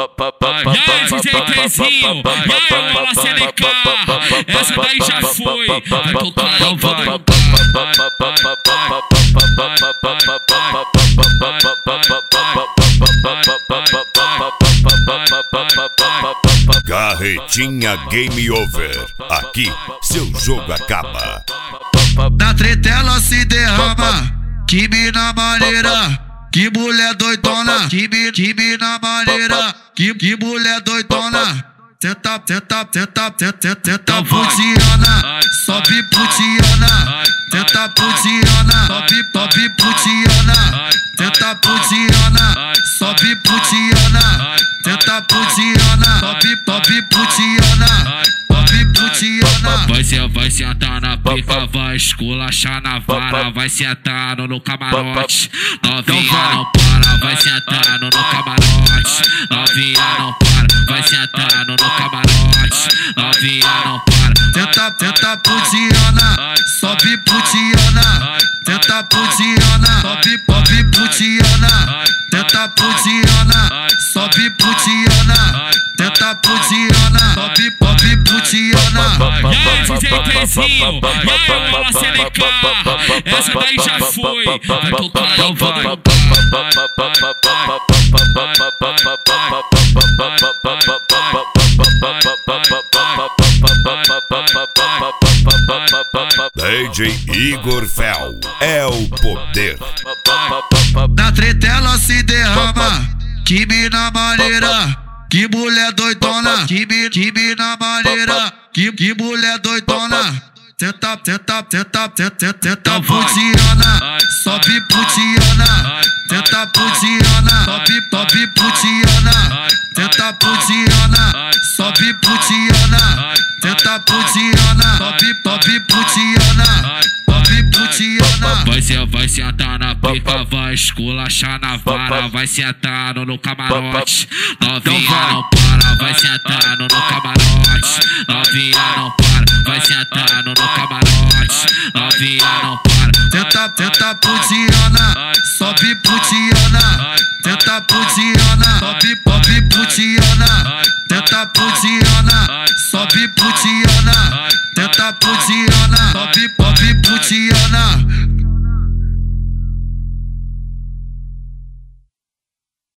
aí, DJ Pezinho, e aí, Mola CDK, essa daí já foi, vai tocar então vai. Carretinha Game Over. Aqui, seu jogo acaba. Na treta ela se derrama, que mina maneira, que mulher doidona, que mina maneira, que mulher doidona. Senta putiana, sobe putiana, senta putiana, sobe putiana, senta putiana, sobe putiana, senta putiana, sobe putiana. Vai sentar na pica, vai esculachar na vara, vai sentar no camarote, novinha não para, vai sentar no camarote, novinha não para, vai sentar no camarote, novinha não para. Senta putiana, sobe putiana, senta putiana, sobe putiana, senta putiana, sobe putiana, senta putiana, sobe putiana. E aí, DJ Pezinho, e aí, Mola CDK, essa daí já foi, vai tocar então vai. DJ Igor Fel é o poder. Na treta ela se derrama, que mina maneira, que mulher doidona, que mina maneira, que mulher doidona. Senta putiana, sobe putiana, senta putiana, sobe putiana, senta putiana, sobe putiana, senta putiana, sobe putiana. Vai sentar na pica, vai esculachar na vara, vai sentar no camarote, novinha não para, vai sentar no camarote, novinha não para, vai sentar no camarote, novinha não para. Senta putiana, sobe putiana, senta putiana, sobe putiana, senta putiana, sobe putiana.